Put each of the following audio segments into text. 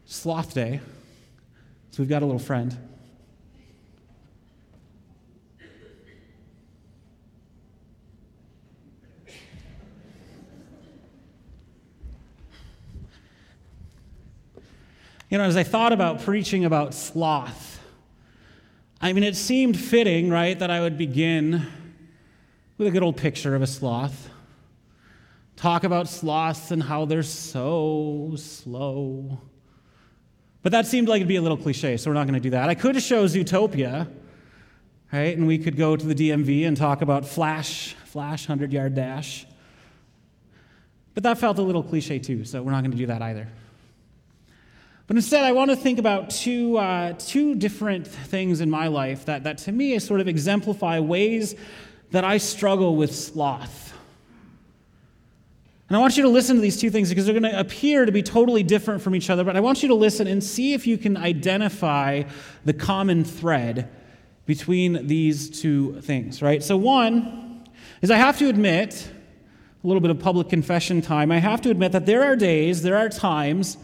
Sloth Day. So we've got a little friend. As I thought about preaching about sloth, it seemed fitting, right, that I would begin with a good old picture of a sloth. Talk about sloths and how they're so slow. But that seemed like it'd be a little cliche, so we're not going to do that. I could show Zootopia, right, and we could go to the DMV and talk about Flash 100-yard dash. But that felt a little cliche too, so we're not going to do that either. But instead, I want to think about two different things in my life that to me sort of exemplify ways that I struggle with sloth. And I want you to listen to these two things because they're going to appear to be totally different from each other, but I want you to listen and see if you can identify the common thread between these two things, right? So one is I have to admit, a little bit of public confession time, I have to admit that there are times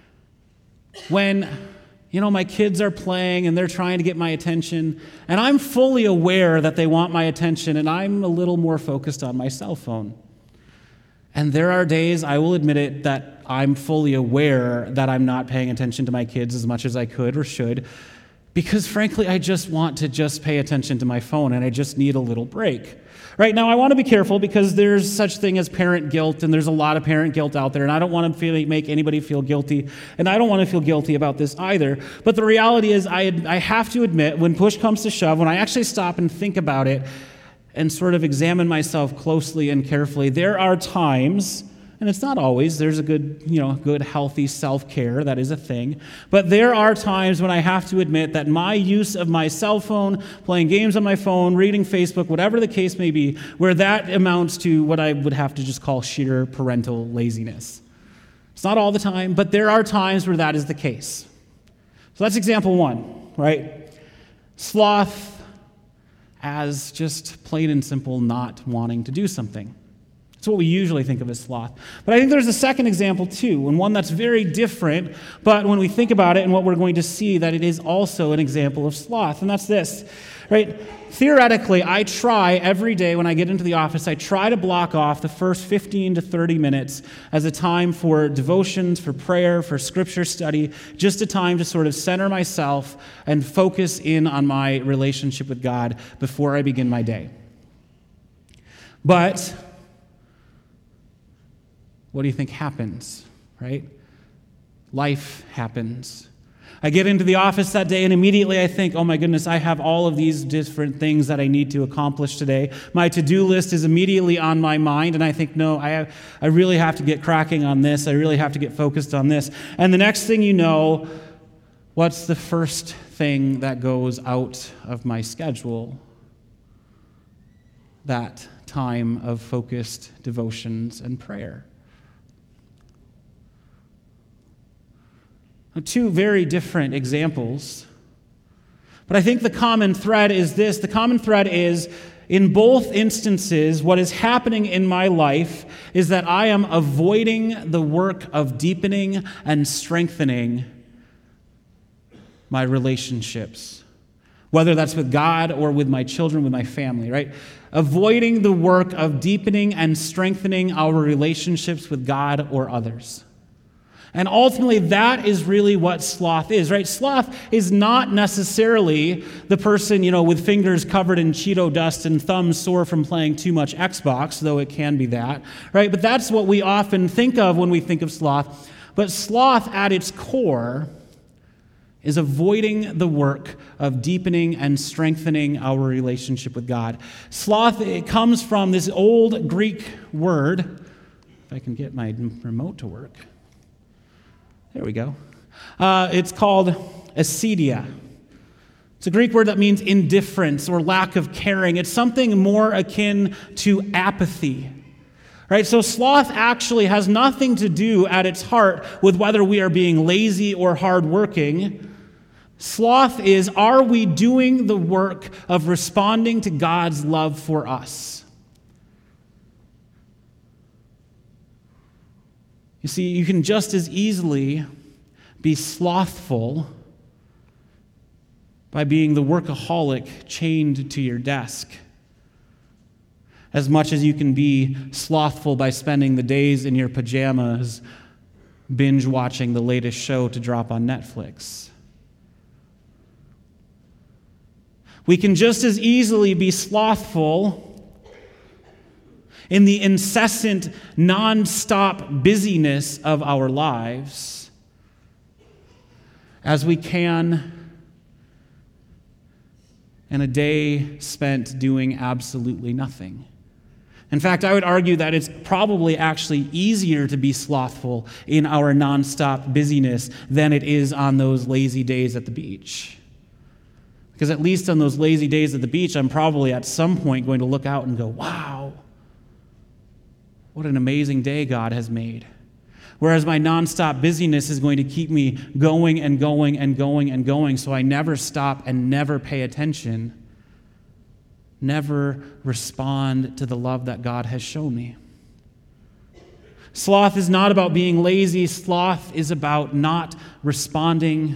when, my kids are playing and they're trying to get my attention, and I'm fully aware that they want my attention, and I'm a little more focused on my cell phone. And there are days, I will admit it, that I'm fully aware that I'm not paying attention to my kids as much as I could or should, because frankly, I just want to pay attention to my phone, and I just need a little break. Right now, I want to be careful because there's such thing as parent guilt, and there's a lot of parent guilt out there, and I don't want to make anybody feel guilty, and I don't want to feel guilty about this either. But the reality is, I have to admit, when push comes to shove, when I actually stop and think about it and sort of examine myself closely and carefully, there are times, and it's not always, there's a good healthy self-care, that is a thing, but there are times when I have to admit that my use of my cell phone, playing games on my phone, reading Facebook, whatever the case may be, where that amounts to what I would have to just call sheer parental laziness. It's not all the time, but there are times where that is the case. So that's example one, right? Sloth as just plain and simple not wanting to do something. That's what we usually think of as sloth. But I think there's a second example too, and one that's very different, but when we think about it and what we're going to see, that it is also an example of sloth, and that's this, right? Theoretically, I try every day when I get into the office, I try to block off the first 15 to 30 minutes as a time for devotions, for prayer, for scripture study, just a time to sort of center myself and focus in on my relationship with God before I begin my day. But what do you think happens, right? Life happens. I get into the office that day and immediately I think, oh my goodness, I have all of these different things that I need to accomplish today. My to-do list is immediately on my mind and I think, no, I really have to get cracking on this. I really have to get focused on this. And the next thing you know, what's the first thing that goes out of my schedule? That time of focused devotions and prayer. Two very different examples. But I think the common thread is this. The common thread is, in both instances, what is happening in my life is that I am avoiding the work of deepening and strengthening my relationships, whether that's with God or with my children, with my family, right? Avoiding the work of deepening and strengthening our relationships with God or others. And ultimately, that is really what sloth is, right? Sloth is not necessarily the person, with fingers covered in Cheeto dust and thumbs sore from playing too much Xbox, though it can be that, right? But that's what we often think of when we think of sloth. But sloth at its core is avoiding the work of deepening and strengthening our relationship with God. Sloth, it comes from this old Greek word, if I can get my remote to work. There we go. It's called acedia. It's a Greek word that means indifference or lack of caring. It's something more akin to apathy. Right? So sloth actually has nothing to do at its heart with whether we are being lazy or hardworking. Sloth is, are we doing the work of responding to God's love for us? You see, you can just as easily be slothful by being the workaholic chained to your desk, as much as you can be slothful by spending the days in your pajamas binge watching the latest show to drop on Netflix. We can just as easily be slothful in the incessant, non-stop busyness of our lives as we can in a day spent doing absolutely nothing. In fact, I would argue that it's probably actually easier to be slothful in our non-stop busyness than it is on those lazy days at the beach. Because at least on those lazy days at the beach, I'm probably at some point going to look out and go, wow, what an amazing day God has made. Whereas my nonstop busyness is going to keep me going and going and going and going, so I never stop and never pay attention, never respond to the love that God has shown me. Sloth is not about being lazy. Sloth is about not responding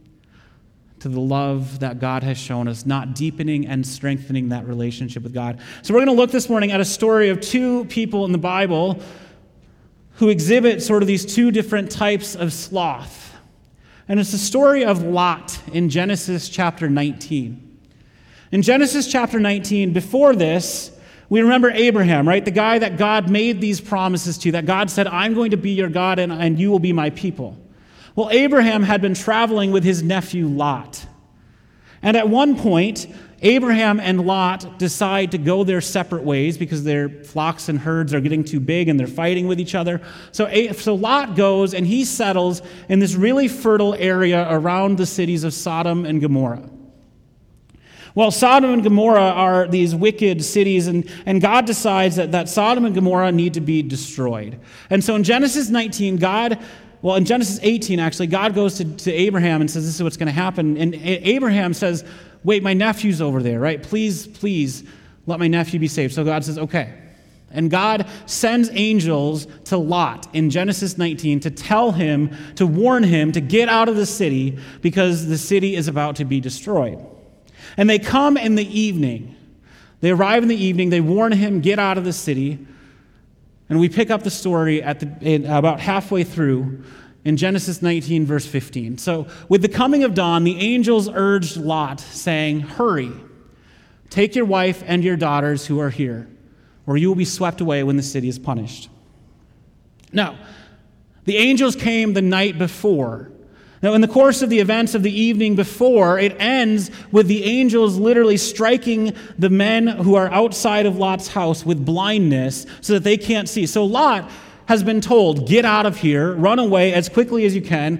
to the love that God has shown us, not deepening and strengthening that relationship with God. So we're going to look this morning at a story of two people in the Bible who exhibit sort of these two different types of sloth. And it's the story of Lot in Genesis chapter 19. In Genesis chapter 19, before this, we remember Abraham, right? The guy that God made these promises to, that God said, I'm going to be your God and you will be my people. Well, Abraham had been traveling with his nephew Lot. And at one point, Abraham and Lot decide to go their separate ways because their flocks and herds are getting too big and they're fighting with each other. So Lot goes and he settles in this really fertile area around the cities of Sodom and Gomorrah. Well, Sodom and Gomorrah are these wicked cities, and God decides that Sodom and Gomorrah need to be destroyed. And so in Genesis 19, in Genesis 18, actually, God goes to Abraham and says, this is what's going to happen. And Abraham says, wait, my nephew's over there, right? Please, let my nephew be saved. So God says, okay. And God sends angels to Lot in Genesis 19 to tell him, to warn him to get out of the city because the city is about to be destroyed. And they come in the evening. They arrive in the evening. They warn him, get out of the city. And we pick up the story about halfway through in Genesis 19, verse 15. So with the coming of dawn, the angels urged Lot, saying, hurry, take your wife and your daughters who are here, or you will be swept away when the city is punished. Now, the angels came the night before. Now, in the course of the events of the evening before, it ends with the angels literally striking the men who are outside of Lot's house with blindness so that they can't see. So Lot has been told, get out of here, run away as quickly as you can.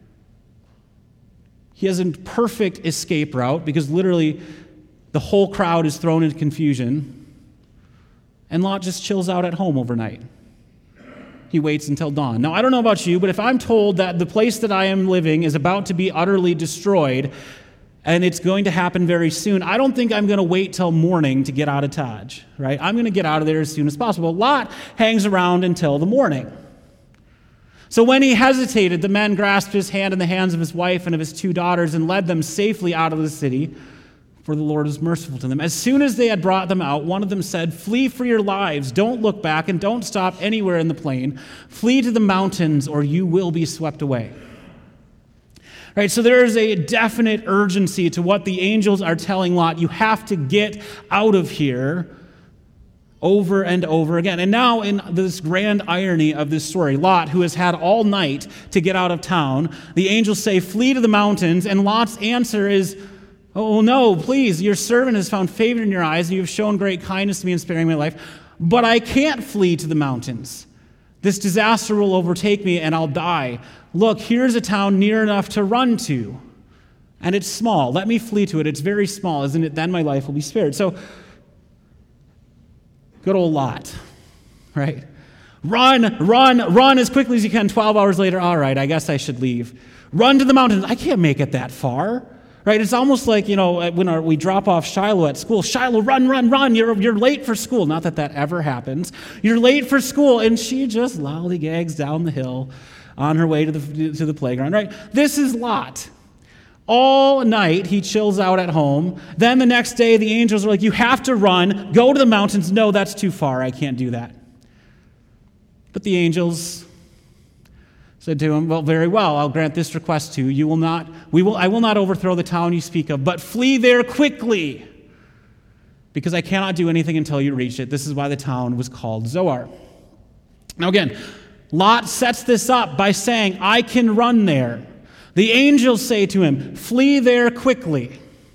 He has a perfect escape route because literally the whole crowd is thrown into confusion. And Lot just chills out at home overnight. He waits until dawn. Now, I don't know about you, but if I'm told that the place that I am living is about to be utterly destroyed and it's going to happen very soon, I don't think I'm going to wait till morning to get out of Dodge, right? I'm going to get out of there as soon as possible. Lot hangs around until the morning. So when he hesitated, the men grasped his hand in the hands of his wife and of his two daughters and led them safely out of the city, for the Lord was merciful to them. As soon as they had brought them out, one of them said, flee for your lives. Don't look back and don't stop anywhere in the plain. Flee to the mountains or you will be swept away. Right, so there is a definite urgency to what the angels are telling Lot. You have to get out of here over and over again. And now in this grand irony of this story, Lot, who has had all night to get out of town, the angels say, flee to the mountains, and Lot's answer is, oh, no, please, your servant has found favor in your eyes, and you have shown great kindness to me in sparing my life, but I can't flee to the mountains. This disaster will overtake me, and I'll die. Look, here's a town near enough to run to, and it's small. Let me flee to it. It's very small, isn't it? Then my life will be spared. So, good old Lot, right? Run as quickly as you can. 12 hours later, all right, I guess I should leave. Run to the mountains. I can't make it that far. Right, it's almost like, when we drop off Shiloh at school. Shiloh, run, you're late for school. Not that ever happens. You're late for school, and she just lollygags down the hill on her way to the playground, right? This is Lot. All night, he chills out at home. Then the next day, the angels are like, you have to run, go to the mountains. No, that's too far. I can't do that. But the angels said to him, well, very well, I'll grant this request to you. I will not overthrow the town you speak of, but flee there quickly, because I cannot do anything until you reach it. This is why the town was called Zoar. Now again, Lot sets this up by saying, I can run there. The angels say to him, flee there quickly.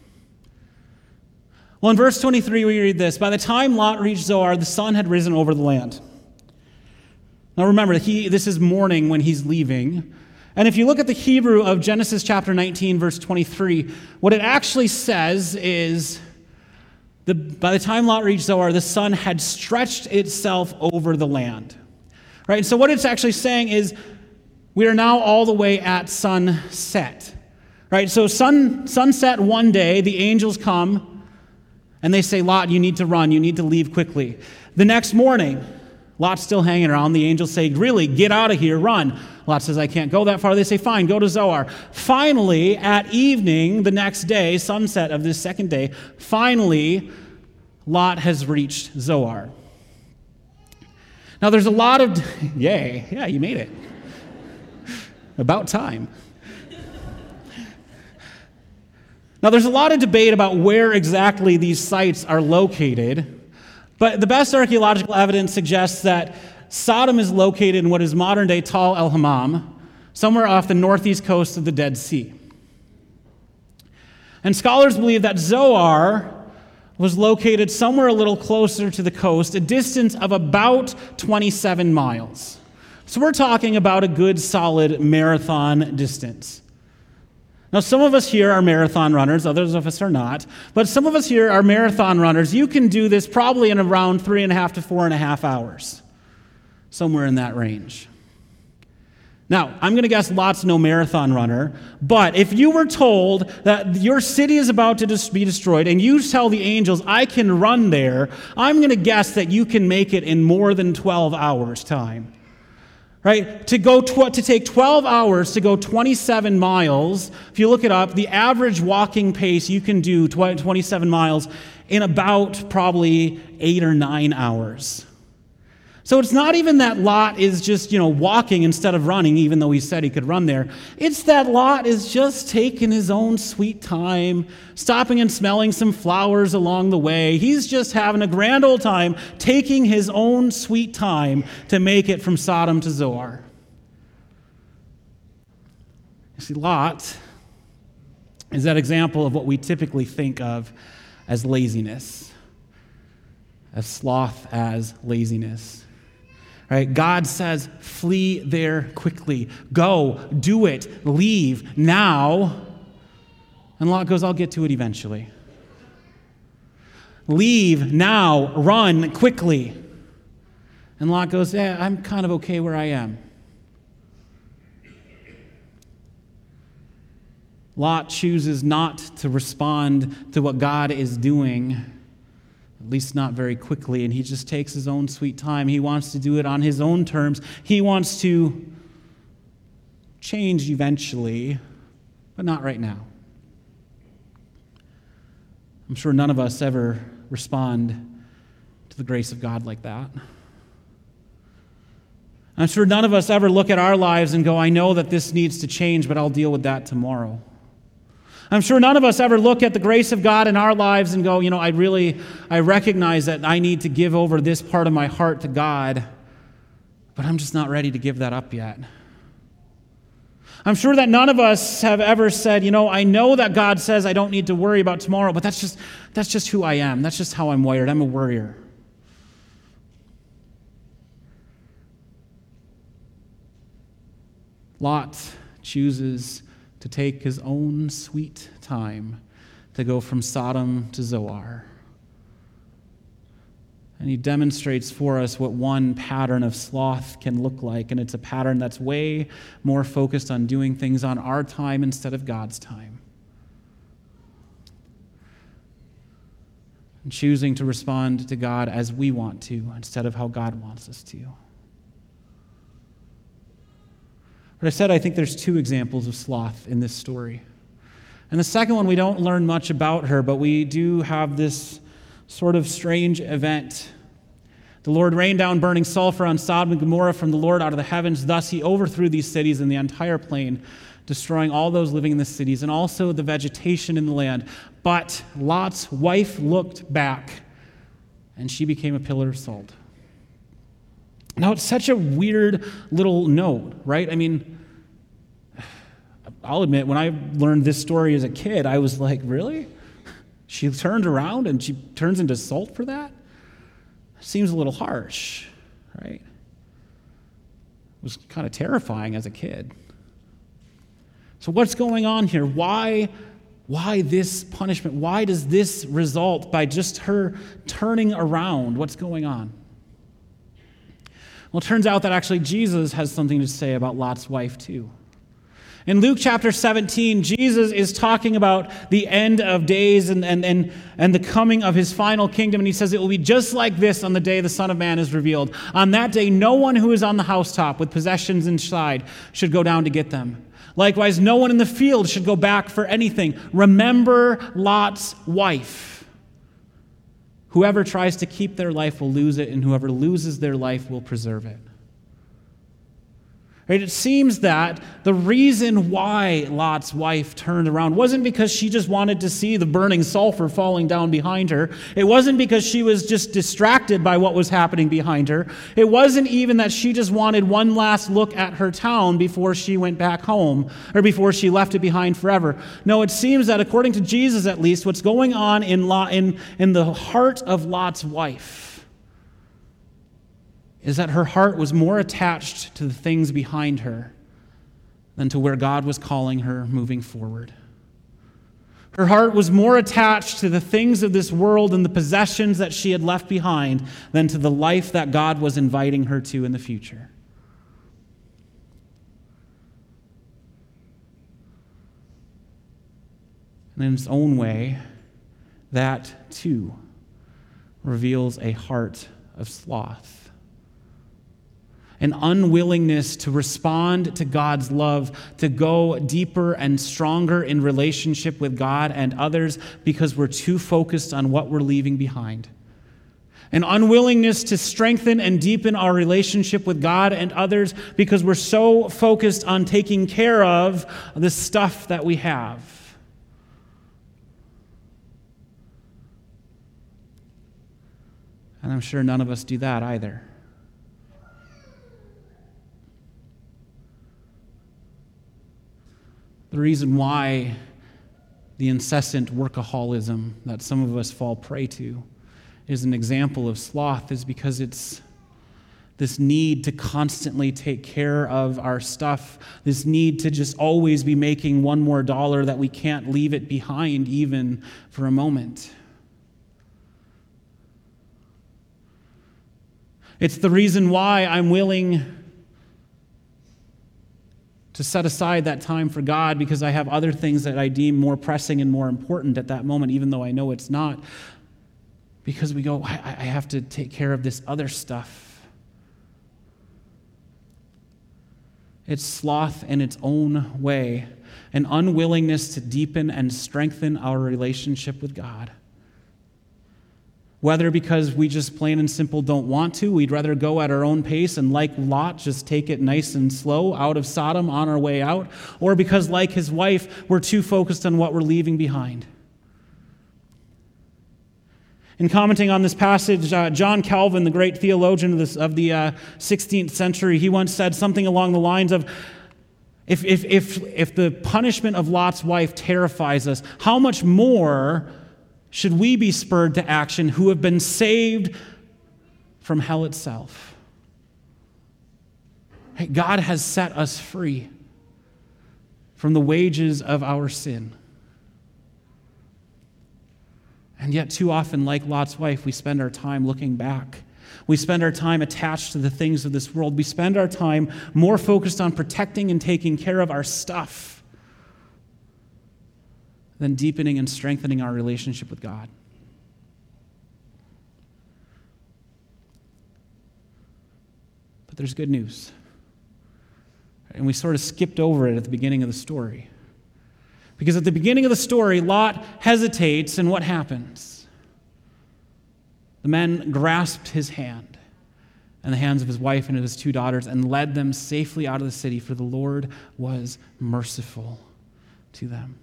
Well, in verse 23, we read this. By the time Lot reached Zoar, the sun had risen over the land. Now remember, this is morning when he's leaving. And if you look at the Hebrew of Genesis chapter 19, verse 23, what it actually says is, by the time Lot reached Zoar, the sun had stretched itself over the land. Right? And so what it's actually saying is, we are now all the way at sunset. Right? So sunset one day, the angels come, and they say, Lot, you need to run, you need to leave quickly. The next morning, Lot's still hanging around. The angels say, really, get out of here, run. Lot says, I can't go that far. They say, fine, go to Zoar. Finally, at evening, the next day, sunset of this second day, finally, Lot has reached Zoar. Now, there's a lot of, yay, yeah, you made it. About time. Now, there's a lot of debate about where exactly these sites are located. But the best archaeological evidence suggests that Sodom is located in what is modern-day Tal el-Hammam, somewhere off the northeast coast of the Dead Sea. And scholars believe that Zoar was located somewhere a little closer to the coast, a distance of about 27 miles. So we're talking about a good, solid marathon distance. Now, some of us here are marathon runners, others of us are not. But some of us here are marathon runners. You can do this probably in around 3.5 to 4.5 hours, somewhere in that range. Now, I'm going to guess Lot's no marathon runner, but if you were told that your city is about to be destroyed and you tell the angels, I can run there, I'm going to guess that you can make it in more than 12 hours' time. Right? To take 12 hours to go 27 miles, if you look it up, the average walking pace you can do 27 miles in about probably 8 or 9 hours. So it's not even that Lot is just, walking instead of running, even though he said he could run there. It's that Lot is just taking his own sweet time, stopping and smelling some flowers along the way. He's just having a grand old time, taking his own sweet time to make it from Sodom to Zoar. You see, Lot is that example of what we typically think of as laziness, as sloth as laziness. Right? God says, flee there quickly. Go, do it, leave now. And Lot goes, I'll get to it eventually. Leave now, run quickly. And Lot goes, I'm kind of okay where I am. Lot chooses not to respond to what God is doing, at least not very quickly, and he just takes his own sweet time. He wants to do it on his own terms. He wants to change eventually, but not right now. I'm sure none of us ever respond to the grace of God like that. I'm sure none of us ever look at our lives and go, I know that this needs to change, but I'll deal with that tomorrow. I'm sure none of us ever look at the grace of God in our lives and go, I recognize that I need to give over this part of my heart to God, but I'm just not ready to give that up yet. I'm sure that none of us have ever said, I know that God says I don't need to worry about tomorrow, but that's just who I am. That's just how I'm wired. I'm a worrier. Lot chooses to take his own sweet time to go from Sodom to Zoar. And he demonstrates for us what one pattern of sloth can look like, and it's a pattern that's way more focused on doing things on our time instead of God's time. And choosing to respond to God as we want to instead of how God wants us to. But I said I think there's two examples of sloth in this story. And the second one, we don't learn much about her, but we do have this sort of strange event. The Lord rained down burning sulfur on Sodom and Gomorrah from the Lord out of the heavens. Thus he overthrew these cities and the entire plain, destroying all those living in the cities and also the vegetation in the land. But Lot's wife looked back, and she became a pillar of salt. Now, it's such a weird little note, right? I mean, I'll admit, when I learned this story as a kid, I was like, really? She turned around and she turns into salt for that? Seems a little harsh, right? It was kind of terrifying as a kid. So what's going on here? Why this punishment? Why does this result by just her turning around? What's going on? Well, it turns out that actually Jesus has something to say about Lot's wife too. In Luke chapter 17, Jesus is talking about the end of days and the coming of his final kingdom. And he says it will be just like this on the day the Son of Man is revealed. On that day, no one who is on the housetop with possessions inside should go down to get them. Likewise, no one in the field should go back for anything. Remember Lot's wife. Whoever tries to keep their life will lose it, and whoever loses their life will preserve it. Right? It seems that the reason why Lot's wife turned around wasn't because she just wanted to see the burning sulfur falling down behind her. It wasn't because she was just distracted by what was happening behind her. It wasn't even that she just wanted one last look at her town before she went back home or before she left it behind forever. No, it seems that according to Jesus at least, what's going on in the heart of Lot's wife is that her heart was more attached to the things behind her than to where God was calling her moving forward. Her heart was more attached to the things of this world and the possessions that she had left behind than to the life that God was inviting her to in the future. And in its own way, that too reveals a heart of sloth. An unwillingness to respond to God's love, to go deeper and stronger in relationship with God and others because we're too focused on what we're leaving behind. An unwillingness to strengthen and deepen our relationship with God and others because we're so focused on taking care of the stuff that we have. And I'm sure none of us do that either. The reason why the incessant workaholism that some of us fall prey to is an example of sloth is because it's this need to constantly take care of our stuff, this need to just always be making one more dollar that we can't leave it behind even for a moment. It's the reason why I'm willing to set aside that time for God because I have other things that I deem more pressing and more important at that moment, even though I know it's not. Because we go, I have to take care of this other stuff. It's sloth in its own way, an unwillingness to deepen and strengthen our relationship with God. Whether because we just plain and simple don't want to, we'd rather go at our own pace and like Lot, just take it nice and slow out of Sodom on our way out, or because like his wife, we're too focused on what we're leaving behind. In commenting on this passage, John Calvin, the great theologian of the 16th century, he once said something along the lines of, if the punishment of Lot's wife terrifies us, how much more should we be spurred to action who have been saved from hell itself? God has set us free from the wages of our sin. And yet too often, like Lot's wife, we spend our time looking back. We spend our time attached to the things of this world. We spend our time more focused on protecting and taking care of our stuff than deepening and strengthening our relationship with God. But there's good news. And we sort of skipped over it at the beginning of the story. Because at the beginning of the story, Lot hesitates, and what happens? The men grasped his hand and the hands of his wife and of his 2 daughters and led them safely out of the city, for the Lord was merciful to them.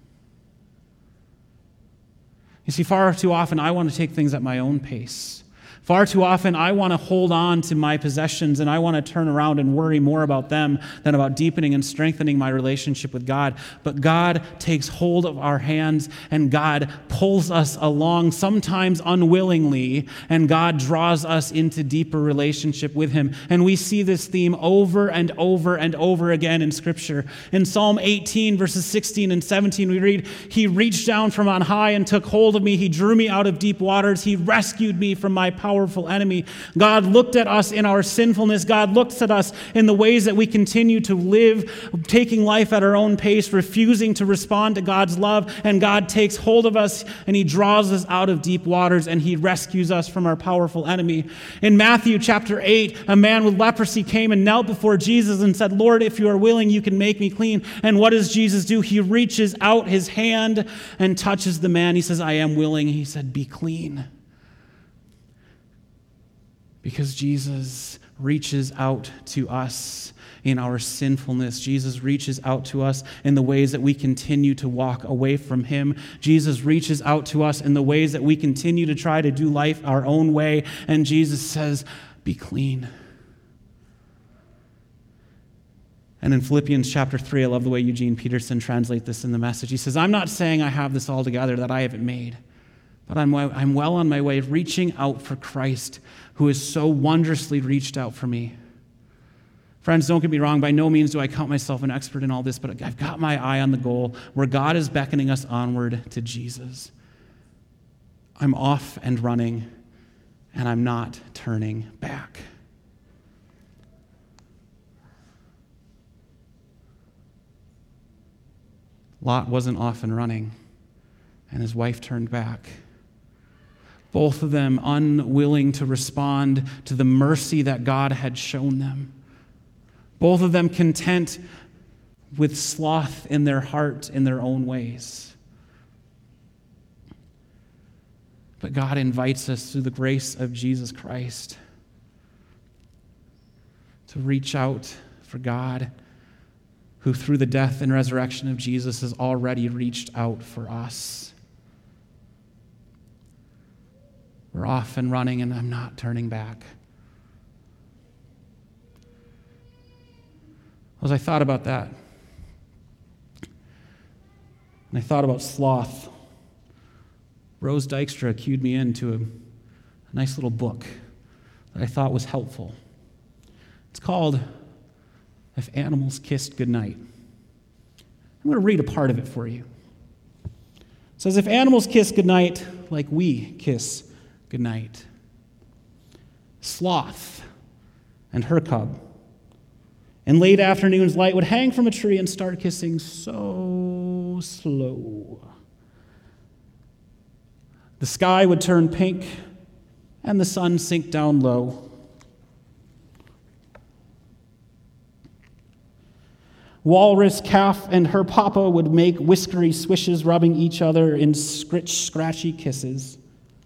You see, far too often I want to take things at my own pace. Far too often, I want to hold on to my possessions and I want to turn around and worry more about them than about deepening and strengthening my relationship with God. But God takes hold of our hands and God pulls us along, sometimes unwillingly, and God draws us into deeper relationship with Him. And we see this theme over and over and over again in Scripture. In Psalm 18, verses 16 and 17, we read, "He reached down from on high and took hold of me. He drew me out of deep waters. He rescued me from my powerful enemy." God looked at us in our sinfulness. God looks at us in the ways that we continue to live, taking life at our own pace, refusing to respond to God's love. And God takes hold of us and He draws us out of deep waters and He rescues us from our powerful enemy. In Matthew chapter 8, a man with leprosy came and knelt before Jesus and said, "Lord, if you are willing, you can make me clean." And what does Jesus do? He reaches out His hand and touches the man. He says, "I am willing." He said, "Be clean." Because Jesus reaches out to us in our sinfulness. Jesus reaches out to us in the ways that we continue to walk away from Him. Jesus reaches out to us in the ways that we continue to try to do life our own way. And Jesus says, "Be clean." And in Philippians chapter 3, I love the way Eugene Peterson translates this in the Message. He says, "I'm not saying I have this all together, that I haven't made. But I'm well on my way, reaching out for Christ, who has so wondrously reached out for me." Friends, don't get me wrong. By no means do I count myself an expert in all this, but I've got my eye on the goal where God is beckoning us onward to Jesus. I'm off and running, and I'm not turning back. Lot wasn't off and running, and his wife turned back. Both of them unwilling to respond to the mercy that God had shown them. Both of them content with sloth in their heart in their own ways. But God invites us through the grace of Jesus Christ to reach out for God, who through the death and resurrection of Jesus has already reached out for us. We're off and running, and I'm not turning back. As I thought about that, and I thought about sloth, Rose Dykstra cued me into a nice little book that I thought was helpful. It's called "If Animals Kissed Goodnight." I'm going to read a part of it for you. It says, "If animals kiss goodnight like we kiss goodnight, sloth and her cub in late afternoon's light would hang from a tree and start kissing so slow. The sky would turn pink and the sun sink down low. Walrus calf and her papa would make whiskery swishes, rubbing each other in scratchy kisses.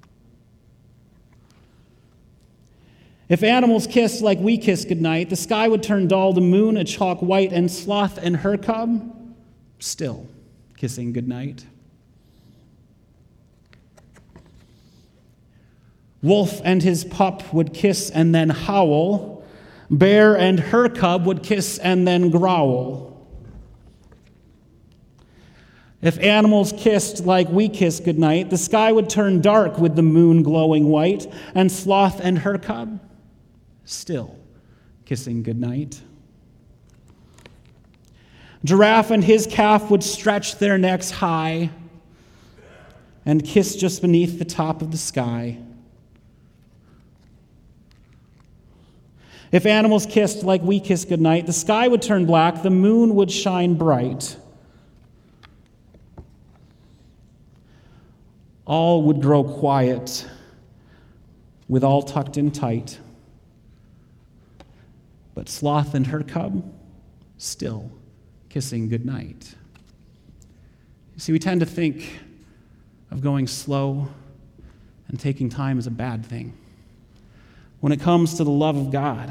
If animals kissed like we kiss goodnight, the sky would turn dull, the moon a chalk white, and sloth and her cub still kissing goodnight. Wolf and his pup would kiss and then howl. Bear and her cub would kiss and then growl. If animals kissed like we kiss goodnight, the sky would turn dark with the moon glowing white, and sloth and her cub still kissing goodnight. Giraffe and his calf would stretch their necks high and kiss just beneath the top of the sky. If animals kissed like we kiss goodnight, the sky would turn black, the moon would shine bright. All would grow quiet, with all tucked in tight. But sloth and her cub still kissing goodnight. You see, we tend to think of going slow and taking time as a bad thing. When it comes to the love of God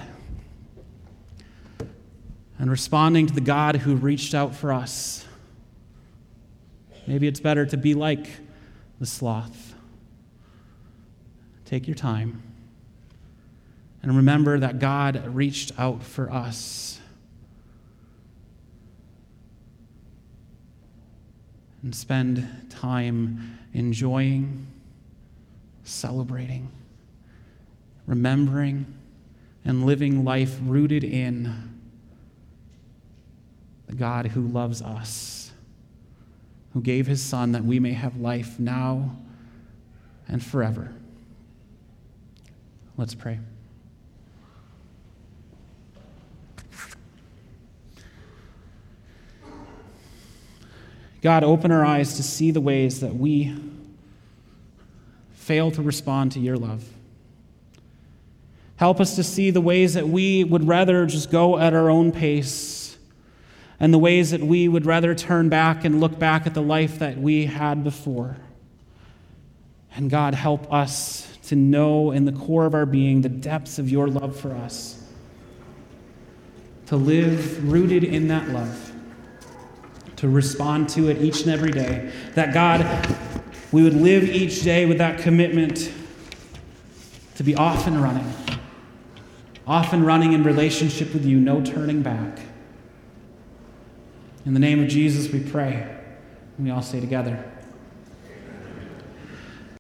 and responding to the God who reached out for us, maybe it's better to be like the sloth. Take your time and remember that God reached out for us. And spend time enjoying, celebrating, remembering, and living life rooted in the God who loves us, who gave his Son that we may have life now and forever. Let's pray. God, open our eyes to see the ways that we fail to respond to your love. Help us to see the ways that we would rather just go at our own pace and the ways that we would rather turn back and look back at the life that we had before. And God, help us to know in the core of our being the depths of your love for us, to live rooted in that love, to respond to it each and every day. That, God, we would live each day with that commitment to be off and running in relationship with you, no turning back. In the name of Jesus we pray, and we all say together,